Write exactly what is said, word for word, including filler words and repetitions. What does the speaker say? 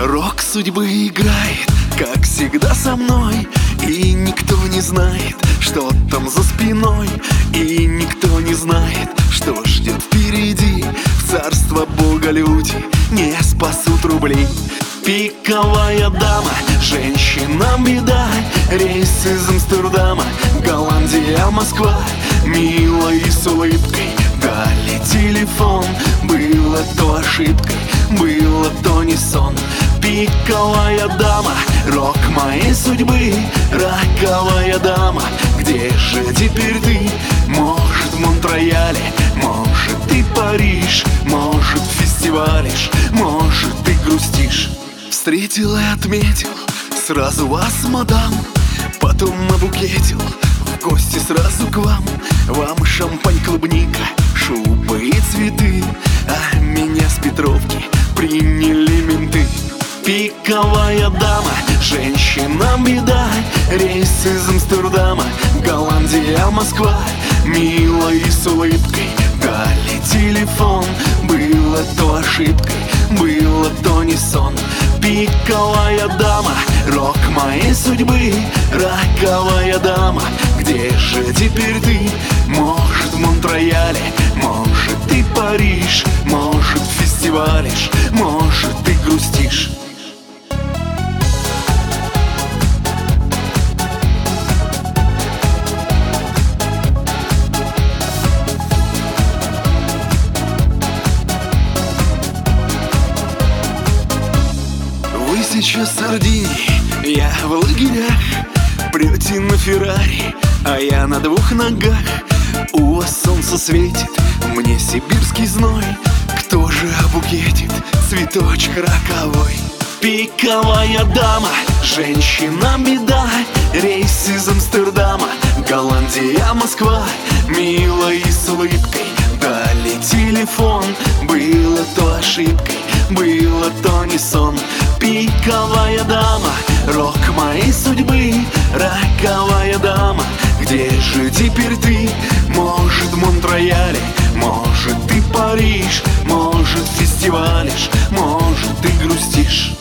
Рок судьбы играет, как всегда со мной, и никто не знает, что там за спиной, и никто не знает, что ждет впереди. В царство Бога люди не спасут рублей. Пиковая дама, женщинам беда. Рейс из Амстердама, Голландия, Москва. Мило и с улыбкой дали телефон. Было то ошибкой, было то не сон. Пиковая дама, рок моей судьбы. Раковая дама, где же теперь ты? Может, в Монреале, может, и Париж, может, фестивалишь, может, ты грустишь. Встретил и отметил сразу вас, мадам, потом обукетил в гости сразу к вам. Вам шампань, клубника, шубы и цветы, а меня с Петровки приняли менты. Пиковая дама, женщинам беда. Рейс из Амстердама, Голландия, Москва. Мило и с улыбкой дали телефон. Было то ошибкой, было то не сон. Пиковая дама, рок моей судьбы. Раковая дама, где же теперь ты? Может, в Монреале, может, и Париж, может, фестивалишь, может, ты грустишь. Вы сейчас в Сардинии, я в лагерях. Прете на Феррари, а я на двух ногах. У вас солнце светит, мне сибирский зной. Кто же обукетит цветочек роковой? Пиковая дама, женщинам беда. Рейс из Амстердама, Голландия, Москва. Мило и с улыбкой дали телефон. Было то ошибкой, было то не сон. Пиковая дама, рок моей судьбы. Раковая дама, где же теперь ты? Может, в Монреале, может, и Париж, может, фестивалишь, может, ты грустишь.